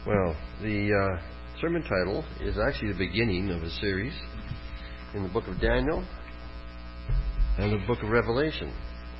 Well, the sermon title is actually the beginning of a series in the book of Daniel and the book of Revelation.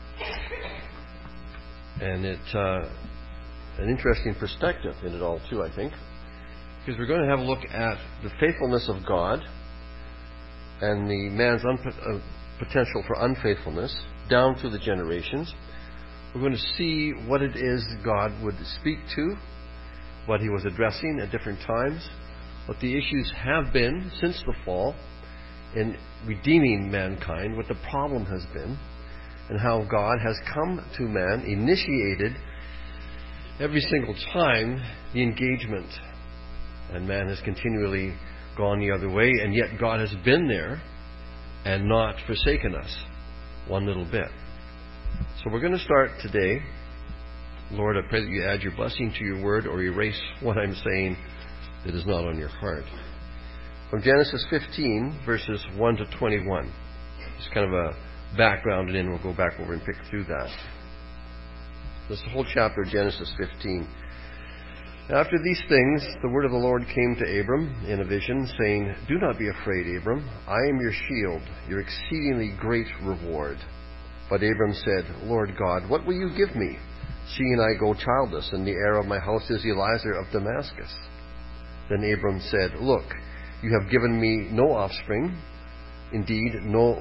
And it's an interesting perspective in it all, too, I think, because we're going to have a look at the faithfulness of God and the man's potential for unfaithfulness down through the generations. We're going to see what it is God would speak to, what he was addressing at different times, what the issues have been since the fall in redeeming mankind, what the problem has been, and how God has come to man, initiated every single time the engagement, and man has continually gone the other way, and yet God has been there and not forsaken us one little bit. So we're going to start today. Lord, I pray that you add your blessing to your word or erase what I'm saying that is not on your heart. From Genesis 15, verses 1 to 21. Just kind of a background, and then we'll go back over and pick through that. This is the whole chapter of Genesis 15. After these things, the word of the Lord came to Abram in a vision, saying, "Do not be afraid, Abram. I am your shield, your exceedingly great reward." But Abram said, "Lord God, what will you give me, seeing I go childless, and the heir of my house is Eliezer of Damascus?" Then Abram said, "Look, you have given me no offspring. Indeed,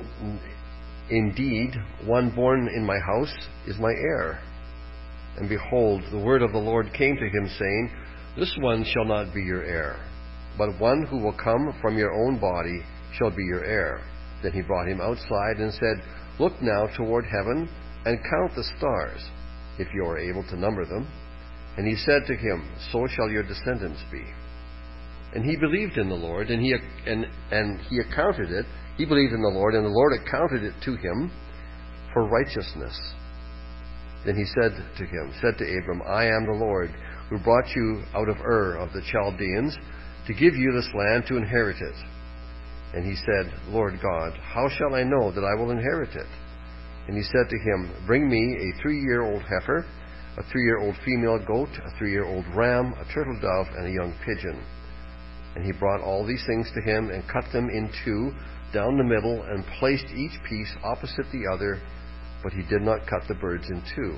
one born in my house is my heir." And behold, the word of the Lord came to him, saying, "This one shall not be your heir, but one who will come from your own body shall be your heir." Then he brought him outside and said, "Look now toward heaven and count the stars, if you are able to number them." And he said to him, "So shall your descendants be." And he believed in the Lord, and he accounted it. He believed in the Lord, and the Lord accounted it to him for righteousness. Then he said to Abram, "I am the Lord, who brought you out of Ur of the Chaldeans, to give you this land to inherit it." And he said, "Lord God, how shall I know that I will inherit it?" And he said to him, "Bring me a 3-year-old heifer, a 3-year-old female goat, a 3-year-old ram, a turtle dove, and a young pigeon." And he brought all these things to him, and cut them in two down the middle, and placed each piece opposite the other, but he did not cut the birds in two.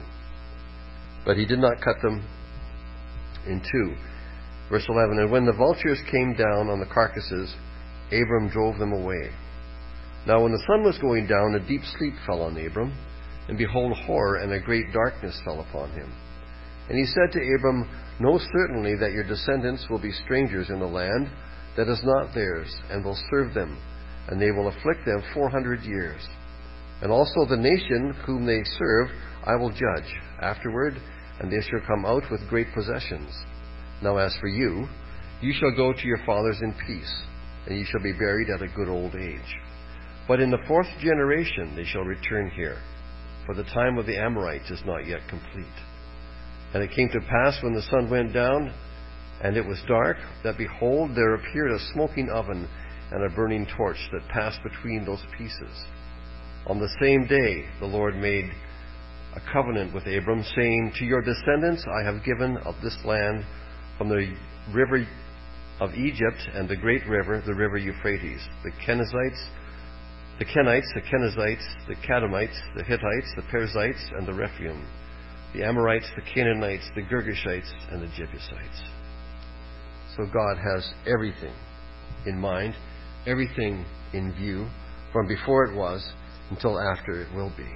Verse 11, "And when the vultures came down on the carcasses, Abram drove them away. Now when the sun was going down, a deep sleep fell on Abram, and behold, horror and a great darkness fell upon him. And he said to Abram, 'Know certainly that your descendants will be strangers in the land that is not theirs, and will serve them, and they will afflict them 400 years. And also the nation whom they serve I will judge afterward, and they shall come out with great possessions. Now as for you, you shall go to your fathers in peace, and you shall be buried at a good old age. But in the 4th generation they shall return here, for the time of the Amorites is not yet complete.' And it came to pass, when the sun went down, and it was dark, that behold, there appeared a smoking oven and a burning torch that passed between those pieces. On the same day the Lord made a covenant with Abram, saying, 'To your descendants I have given of this land, from the river of Egypt and the great river, the river Euphrates, the Kenites, the Kenizzites, the Kadmonites, the Hittites, the Perizzites, and the Rephaim, the Amorites, the Canaanites, the Girgashites, and the Jebusites.'" So God has everything in mind, everything in view, from before it was until after it will be.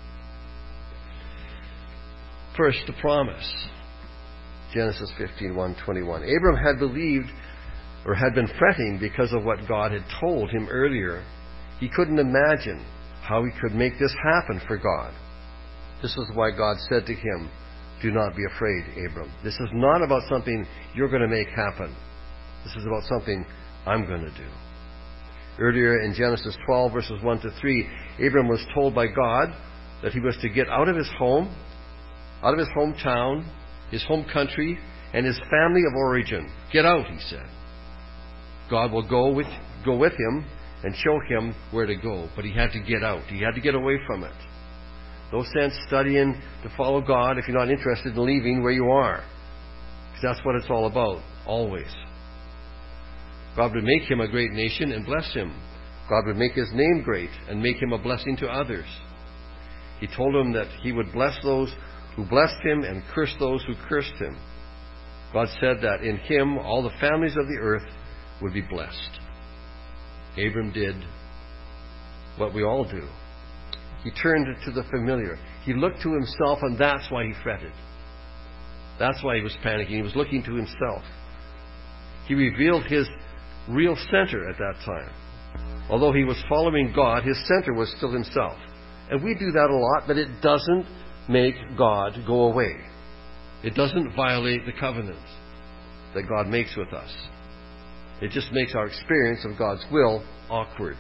First, the promise. Genesis 15:1-21. Abram had believed, or had been fretting because of what God had told him earlier. He couldn't imagine how he could make this happen for God. This is why God said to him, "Do not be afraid, Abram. This is not about something you're going to make happen. This is about something I'm going to do." Earlier in Genesis 12, verses 1-3, Abram was told by God that he was to get out of his home, out of his hometown, his home country, and his family of origin. Get out, he said. God will go with him and show him where to go. But he had to get out. He had to get away from it. No sense studying to follow God if you're not interested in leaving where you are. Because that's what it's all about, always. God would make him a great nation and bless him. God would make his name great and make him a blessing to others. He told him that he would bless those who blessed him and curse those who cursed him. God said that in him all the families of the earth would be blessed. Abram did what we all do. He turned to the familiar. He looked to himself, and that's why he fretted. That's why he was panicking. He was looking to himself. He revealed his real center at that time. Although he was following God, his center was still himself. And we do that a lot, but it doesn't make God go away. It doesn't violate the covenant that God makes with us. It just makes our experience of God's will awkward.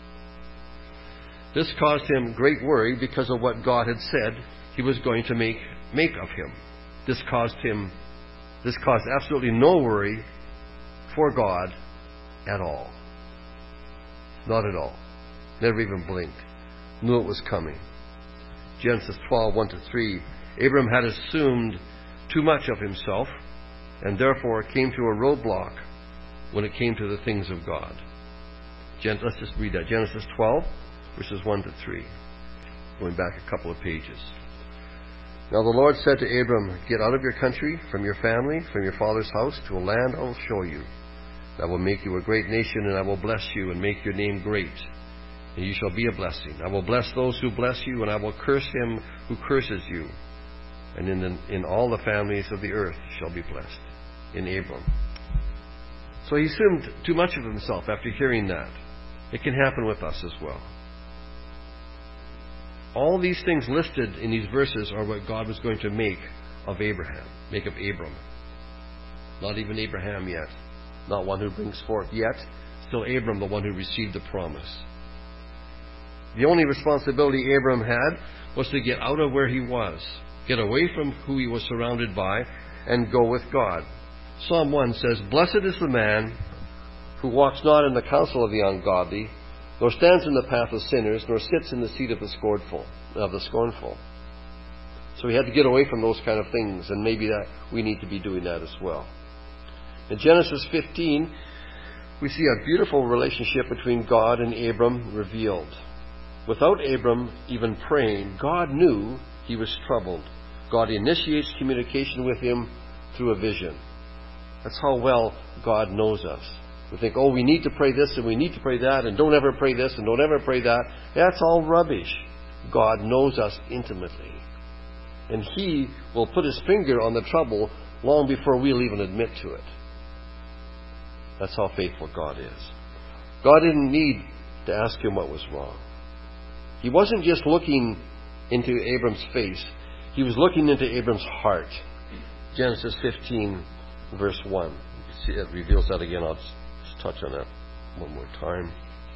This caused him great worry because of what God had said he was going to make of him. This caused absolutely no worry for God at all. Not at all. Never even blinked. Knew it was coming. Genesis 12, 1-3. Abram had assumed too much of himself and therefore came to a roadblock when it came to the things of God. Let's just read that. Genesis 12, verses 1-3. Going back a couple of pages. Now the Lord said to Abram, "Get out of your country, from your family, from your father's house, to a land I will show you. I will make you a great nation, and I will bless you and make your name great. And you shall be a blessing. I will bless those who bless you, and I will curse him who curses you. And in all the families of the earth shall be blessed." In Abram. So he assumed too much of himself after hearing that. It can happen with us as well. All these things listed in these verses are what God was going to make of Abram. Not even Abraham yet. Not one who brings forth yet. Still Abram, the one who received the promise. The only responsibility Abram had was to get out of where he was. Get away from who he was surrounded by and go with God. Psalm 1 says, "Blessed is the man who walks not in the counsel of the ungodly, nor stands in the path of sinners, nor sits in the seat of the scornful." So he had to get away from those kind of things, and maybe that we need to be doing that as well. In Genesis 15, we see a beautiful relationship between God and Abram revealed. Without Abram even praying, God knew he was troubled. God initiates communication with him through a vision. That's how well God knows us. We think, we need to pray this and we need to pray that, and don't ever pray this and don't ever pray that. That's all rubbish. God knows us intimately. And he will put his finger on the trouble long before we'll even admit to it. That's how faithful God is. God didn't need to ask him what was wrong. He wasn't just looking into Abram's face. He was looking into Abram's heart. Genesis 15, verse 1. You see, it reveals that again. I'll just touch on that one more time.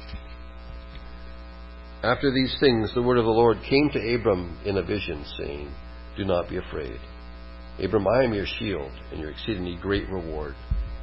After these things, the word of the Lord came to Abram in a vision, saying, "Do not be afraid. Abram, I am your shield and your exceedingly great reward."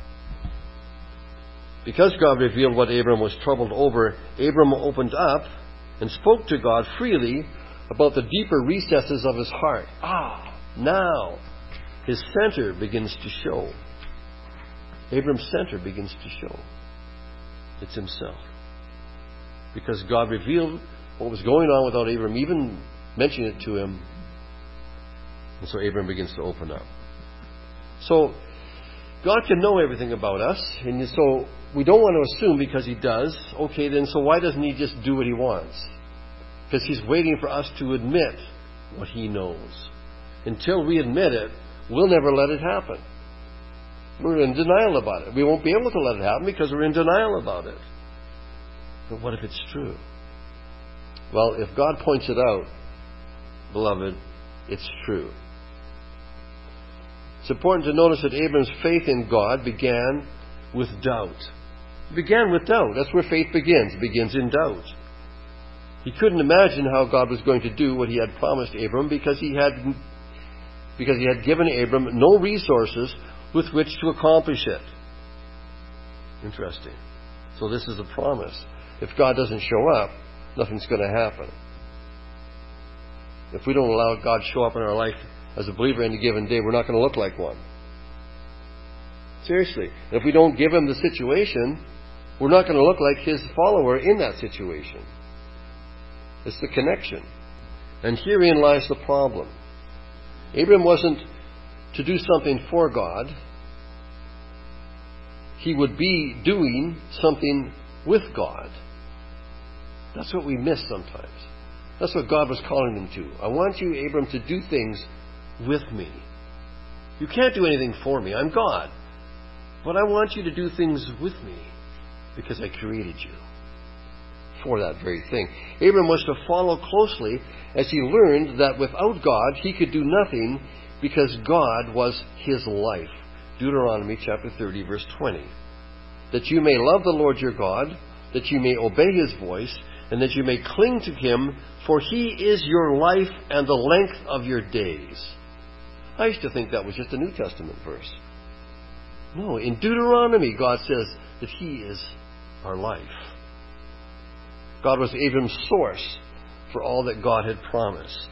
Because God revealed what Abram was troubled over, Abram opened up and spoke to God freely about the deeper recesses of his heart. Now his center begins to show. Abram's center begins to show. It's himself. Because God revealed what was going on without Abram even mentioning it to him. And so Abram begins to open up. So God can know everything about us. And so we don't want to assume because he does. Okay, then so why doesn't he just do what he wants? Because he's waiting for us to admit what he knows. Until we admit it, we'll never let it happen. We're in denial about it. We won't be able to let it happen because we're in denial about it. But what if it's true? Well, if God points it out, beloved, it's true. It's important to notice that Abram's faith in God began with doubt. It began with doubt. That's where faith begins. It begins in doubt. He couldn't imagine how God was going to do what he had promised Abram because he had given Abram no resources with which to accomplish it. Interesting. So this is a promise. If God doesn't show up, nothing's going to happen. If we don't allow God to show up in our life as a believer in a given day, we're not going to look like one. Seriously. And if we don't give him the situation, we're not going to look like his follower in that situation. It's the connection. And herein lies the problem. Abram wasn't to do something for God. He would be doing something with God. That's what we miss sometimes. That's what God was calling him to. I want you, Abram, to do things with me. You can't do anything for me. I'm God. But I want you to do things with me because I created you for that very thing. Abram was to follow closely as he learned that without God he could do nothing because God was his life. Deuteronomy chapter 30, verse 20. That you may love the Lord your God, that you may obey his voice, and that you may cling to him, for he is your life and the length of your days. I used to think that was just a New Testament verse. No, in Deuteronomy God says that he is our life. God was Abram's source for all that God had promised.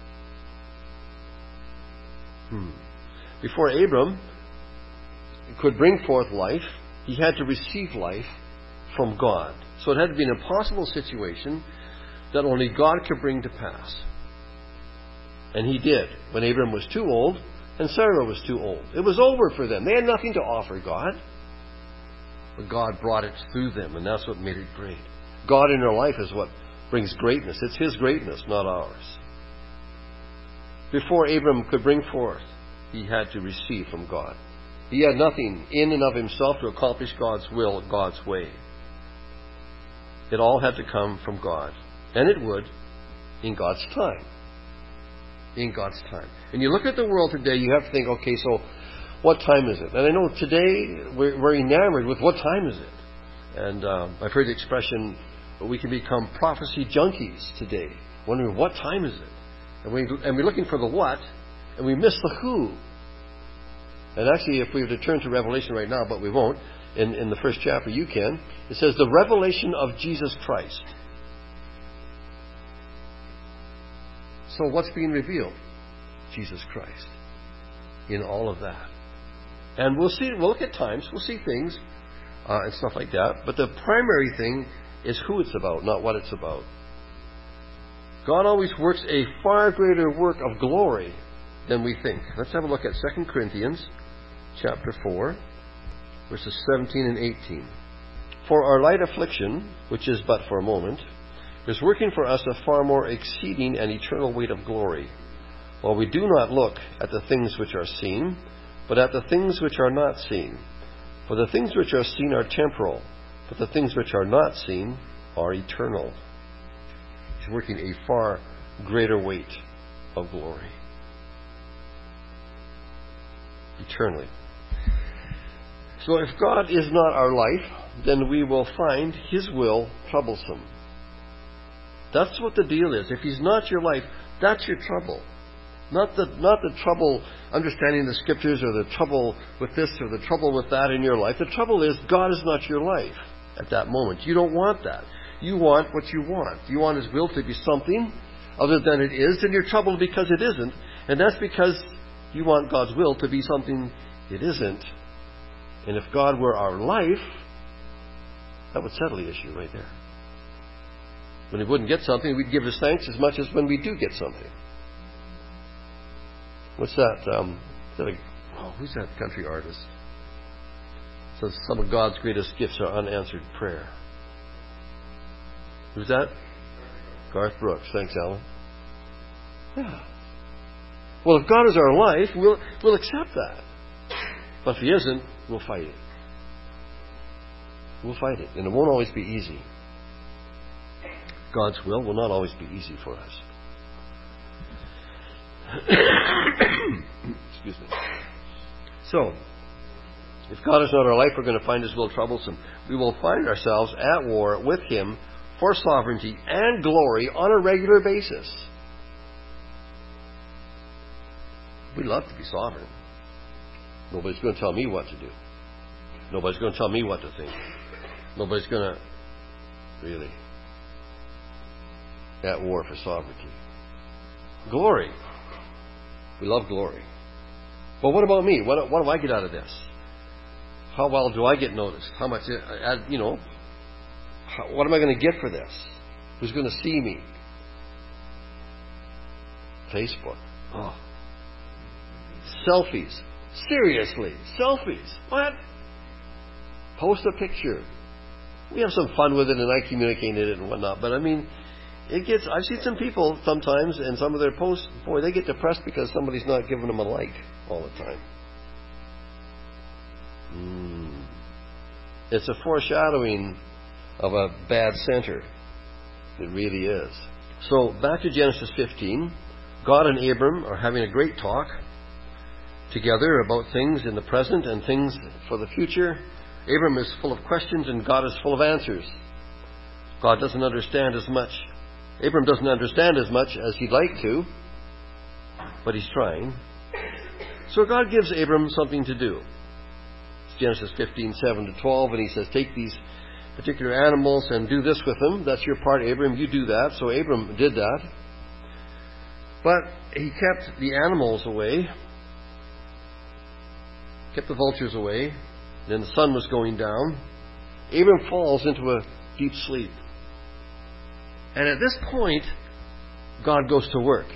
Before Abram could bring forth life, he had to receive life from God. So it had to be an impossible situation that only God could bring to pass. And he did, when Abram was too old and Sarah was too old. It was over for them. They had nothing to offer God. But God brought it through them, and that's what made it great. God in our life is what brings greatness. It's his greatness, not ours. Before Abram could bring forth, he had to receive from God. He had nothing in and of himself to accomplish God's will, God's way. It all had to come from God. And it would in God's time. In God's time. And you look at the world today, you have to think, okay, so what time is it? And I know today we're enamored with what time is it. And I've heard the expression, we can become prophecy junkies today, wondering what time is it? And we're looking for the what, and we miss the who. And actually, if we were to turn to Revelation right now, but we won't, in the first chapter you can, it says the revelation of Jesus Christ. So what's being revealed? Jesus Christ. In all of that. And we'll look at times, we'll see things and stuff like that, but the primary thing is who it's about, not what it's about. God always works a far greater work of glory than we think. Let's have a look at 2 Corinthians chapter 4, verses 17 and 18. For our light affliction, which is but for a moment, is working for us a far more exceeding and eternal weight of glory, while we do not look at the things which are seen, but at the things which are not seen. For the things which are seen are temporal, but the things which are not seen are eternal. He's working a far greater weight of glory. Eternally. So if God is not our life, then we will find his will troublesome. That's what the deal is. If he's not your life, that's your trouble. Not the trouble understanding the scriptures or the trouble with this or the trouble with that in your life. The trouble is God is not your life at that moment. You don't want that. You want what you want. You want his will to be something other than it is, and you're troubled because it isn't. And that's because you want God's will to be something it isn't. And if God were our life, that would settle the issue right there. When we wouldn't get something, we'd give us thanks as much as when we do get something. What's that? Who's that country artist? Says some of God's greatest gifts are unanswered prayer. Who's that? Garth Brooks. Thanks, Alan. Yeah. Well, if God is our life, we'll accept that. But if he isn't, we'll fight it. We'll fight it. And it won't always be easy. God's will not always be easy for us. Excuse me. So, if God is not our life, we're going to find his will troublesome. We will find ourselves at war with him for sovereignty and glory on a regular basis. We'd love to be sovereign. Nobody's going to tell me what to do. Nobody's going to tell me what to think. Nobody's going to really at war for sovereignty. Glory. We love glory. But what about me? What do I get out of this? How well do I get noticed? How much, what am I going to get for this? Who's going to see me? Facebook. Oh. Selfies. Seriously. Selfies. What? Post a picture. We have some fun with it and I communicate it and whatnot. But I mean, I've seen some people sometimes and some of their posts, boy, they get depressed because somebody's not giving them a like all the time. It's a foreshadowing of a bad center. It really is. So back to Genesis 15. God and Abram are having a great talk together about things in the present and things for the future. Abram is full of questions and God is full of answers. God doesn't understand as much. Abram doesn't understand as much as he'd like to, but he's trying. So God gives Abram something to do. It's Genesis 15:7-12, and he says, take these particular animals and do this with them. That's your part, Abram. You do that. So Abram did that. But he kept the animals away, kept the vultures away. Then the sun was going down. Abram falls into a deep sleep. And at this point, God goes to work.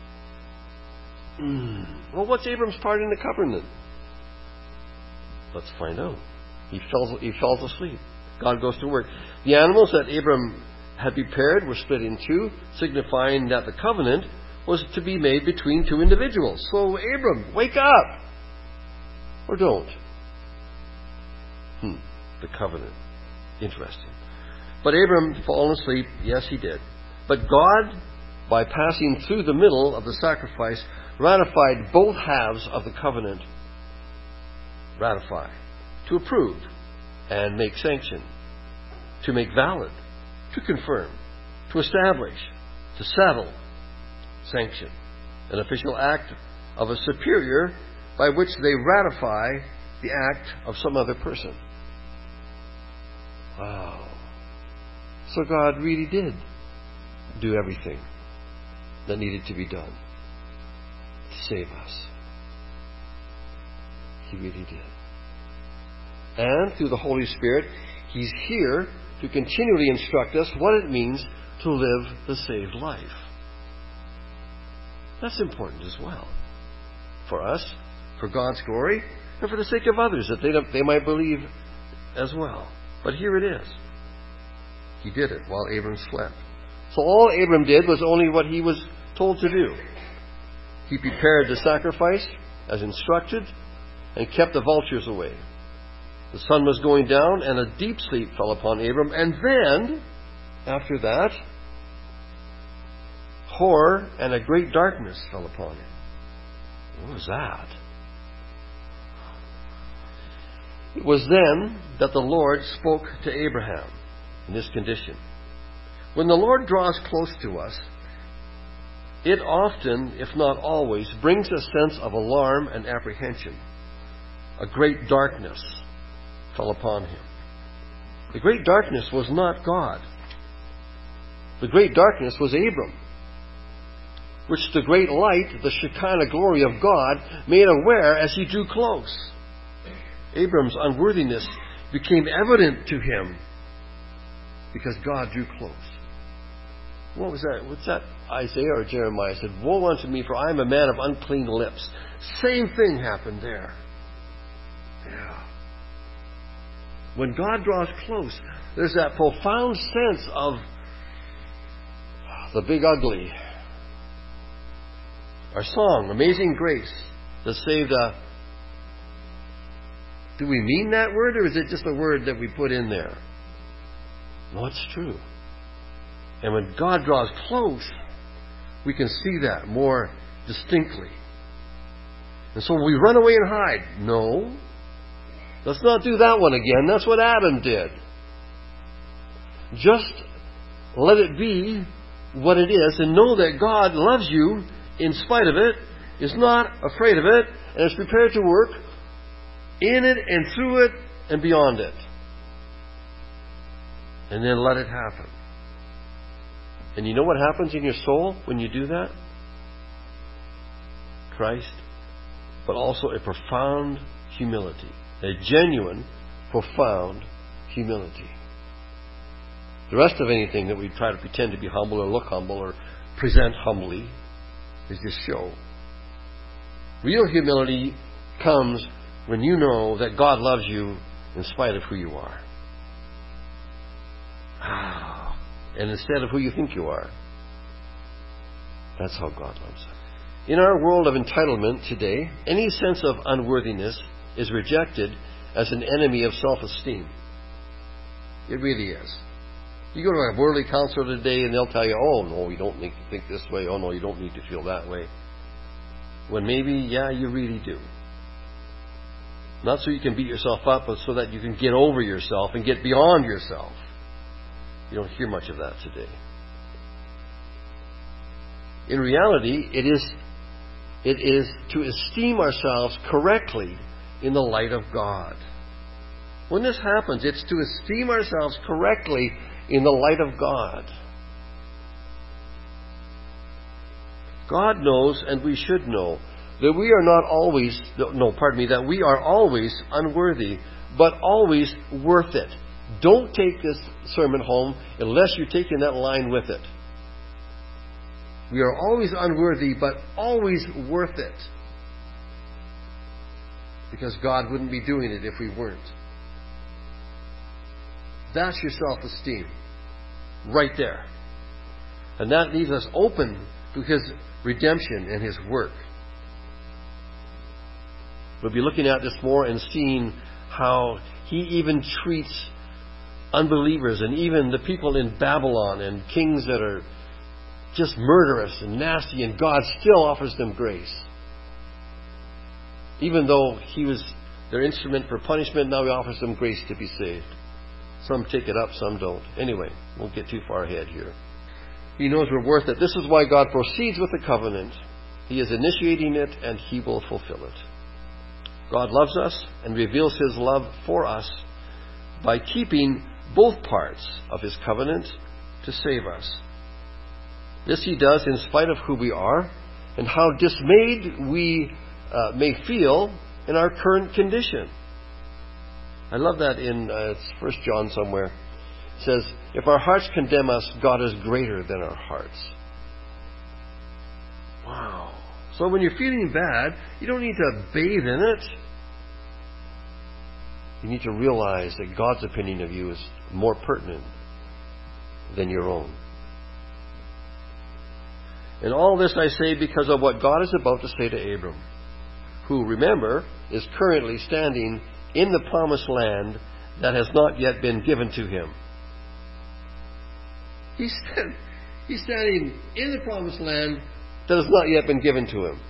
Well, what's Abram's part in the covenant? Let's find out. He falls asleep. God goes to work. The animals that Abram had prepared were split in two, signifying that the covenant was to be made between two individuals. So, Abram, wake up! Or don't. The covenant. Interesting. But Abram fallen asleep. Yes, he did. But God, by passing through the middle of the sacrifice, ratified both halves of the covenant. Ratify. To approve and make sanction. To make valid. To confirm. To establish. To settle. Sanction. An official act of a superior by which they ratify the act of some other person. Wow. So God really did do everything that needed to be done to save us. He really did. And through the Holy Spirit, He's here to continually instruct us what it means to live the saved life. That's important as well. For us, for God's glory, and for the sake of others, that they might believe as well. But here it is. He did it while Abram slept. So all Abram did was only what he was told to do. He prepared the sacrifice as instructed and kept the vultures away. The sun was going down and a deep sleep fell upon Abram. And then, after that, horror and a great darkness fell upon him. What was that? It was then that the Lord spoke to Abraham in this condition. When the Lord draws close to us, it often, if not always, brings a sense of alarm and apprehension. A great darkness fell upon him. The great darkness was not God. The great darkness was Abram, which the great light, the Shekinah glory of God, made aware as he drew close. Abram's unworthiness became evident to him because God drew close. What was that? What's that? Isaiah or Jeremiah said, "Woe unto me, for I am a man of unclean lips." Same thing happened there. Yeah. When God draws close, there's that profound sense of the big ugly. Our song, Amazing Grace, that saved a... Do we mean that word, or is it just a word that we put in there? No, it's true. And when God draws close, we can see that more distinctly. And so we run away and hide. No. Let's not do that one again. That's what Adam did. Just let it be what it is and know that God loves you in spite of it, is not afraid of it, and is prepared to work in it and through it and beyond it. And then let it happen. And you know what happens in your soul when you do that? Christ, but also a profound humility A genuine, profound humility. The rest of anything that we try to pretend to be humble or look humble or present humbly is just show. Real humility comes when you know that God loves you in spite of who you are. And instead of who you think you are. That's how God loves us. In our world of entitlement today, any sense of unworthiness is rejected as an enemy of self-esteem. It really is. You go to a worldly counselor today and they'll tell you, oh no, you don't need to think this way. Oh no, you don't need to feel that way. When maybe, yeah, you really do. Not so you can beat yourself up, but so that you can get over yourself and get beyond yourself. You don't hear much of that today. In reality, it is to esteem ourselves correctly in the light of God. When this happens, it's to esteem ourselves correctly in the light of God. God knows, and we should know, that we are not always, that we are always unworthy, but always worth it. Don't take this sermon home unless you're taking that line with it. We are always unworthy, but always worth it. Because God wouldn't be doing it if we weren't. That's your self-esteem. Right there. And that leaves us open to His redemption and His work. We'll be looking at this more and seeing how He even treats unbelievers and even the people in Babylon and kings that are just murderous and nasty, and God still offers them grace. Even though He was their instrument for punishment, now He offers them grace to be saved. Some take it up, some don't. Anyway, won't get too far ahead here. He knows we're worth it. This is why God proceeds with the covenant. He is initiating it, and He will fulfill it. God loves us and reveals His love for us by keeping both parts of His covenant to save us. This He does in spite of who we are and how dismayed we may feel in our current condition. I love that in 1 John somewhere. It says, if our hearts condemn us, God is greater than our hearts. Wow. So when you're feeling bad, you don't need to bathe in it. You need to realize that God's opinion of you is more pertinent than your own. And all this I say because of what God is about to say to Abram, who, remember, is currently standing in the promised land that has not yet been given to him. He's standing in the promised land that has not yet been given to him.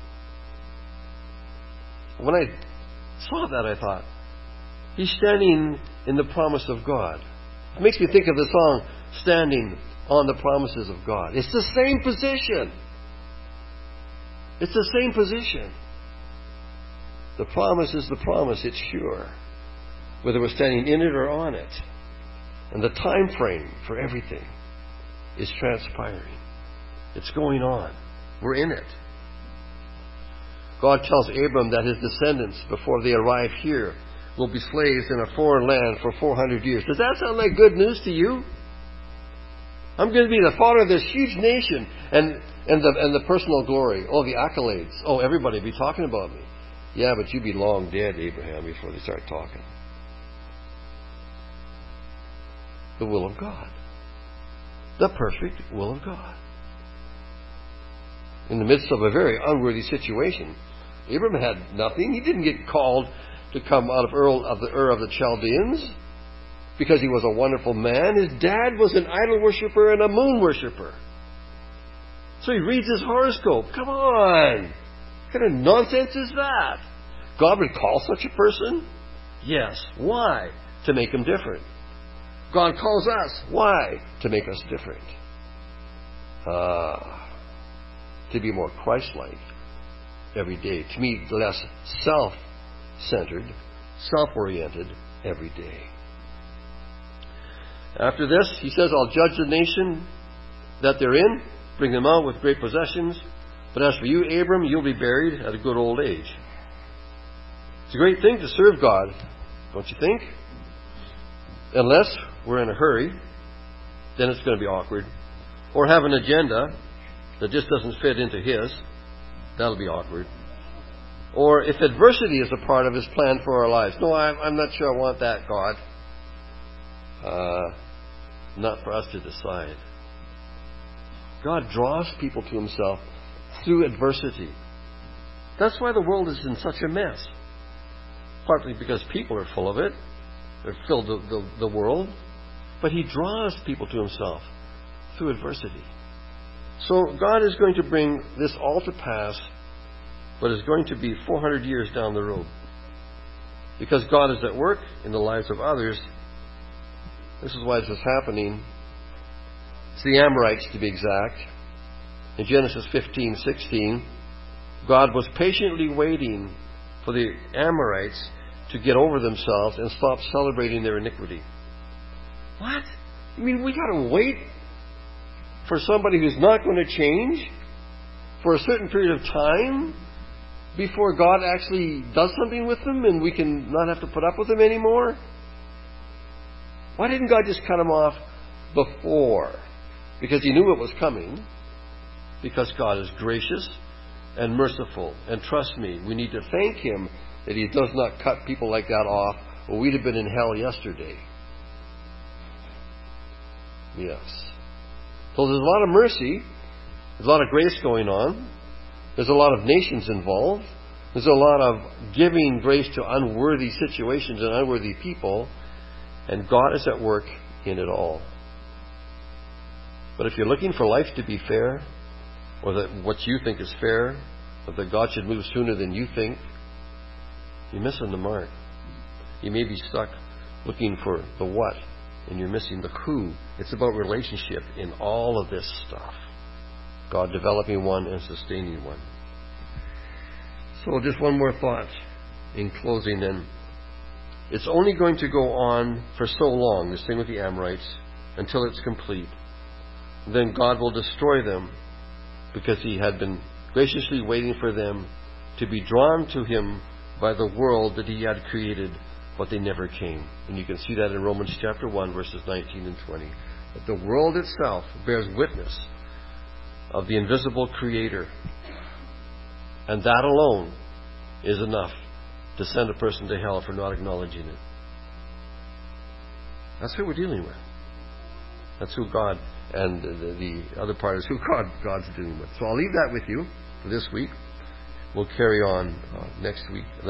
When I saw that, I thought, he's standing in the promise of God. It makes me think of the song, Standing on the Promises of God. It's the same position. It's the same position. The promise is the promise. It's sure. Whether we're standing in it or on it. And the time frame for everything is transpiring. It's going on. We're in it. God tells Abram that his descendants, before they arrive here, will be slaves in a foreign land for 400 years. Does that sound like good news to you? I'm going to be the father of this huge nation, and the personal glory. Oh, the accolades. Oh, everybody will be talking about me. Yeah, but you'd be long dead, Abraham, before they start talking. The will of God. The perfect will of God. In the midst of a very unworthy situation, Abraham had nothing. He didn't get called to come out of Ur of the Chaldeans because he was a wonderful man. His dad was an idol worshiper and a moon worshiper. So he reads his horoscope. Come on! What kind of nonsense is that? God would call such a person? Yes. Why? To make him different. God calls us. Why? To make us different. To be more Christ-like every day. To be less self-centered, self-oriented every day. After this, he says, I'll judge the nation that they're in, bring them out with great possessions. But as for you, Abram, you'll be buried at a good old age. It's a great thing to serve God Don't you think? Unless we're in a hurry, then it's going to be awkward. Or have an agenda that just doesn't fit into His. That'll be awkward. Or if adversity is a part of His plan for our lives. No, I'm not sure I want that, God. Not for us to decide. God draws people to Himself through adversity. That's why the world is in such a mess. Partly because people are full of it. They've filled the world. But He draws people to Himself through adversity. So God is going to bring this all to pass, but it's going to be 400 years down the road. Because God is at work in the lives of others. This is why this is happening. It's the Amorites, to be exact. In Genesis 15:16, God was patiently waiting for the Amorites to get over themselves and stop celebrating their iniquity. What? You mean we got to wait for somebody who's not going to change for a certain period of time before God actually does something with them and we can not have to put up with them anymore? Why didn't God just cut them off before? Because He knew it was coming. Because God is gracious and merciful. And trust me, we need to thank Him that He does not cut people like that off, or we'd have been in hell yesterday. Yes. So there's a lot of mercy. There's a lot of grace going on. There's a lot of nations involved. There's a lot of giving grace to unworthy situations and unworthy people. And God is at work in it all. But if you're looking for life to be fair, or that what you think is fair, or that God should move sooner than you think, you're missing the mark. You may be stuck looking for the what, and you're missing the who. It's about relationship in all of this stuff. God developing one and sustaining one. So just one more thought in closing then. It's only going to go on for so long, this thing with the Amorites, until it's complete. Then God will destroy them because He had been graciously waiting for them to be drawn to Him by the world that He had created, but they never came. And you can see that in Romans chapter 1, verses 19 and 20. That the world itself bears witness of the invisible Creator. And that alone is enough to send a person to hell for not acknowledging it. That's who we're dealing with. That's who God, and the other part is who God's dealing with. So I'll leave that with you for this week. We'll carry on next week.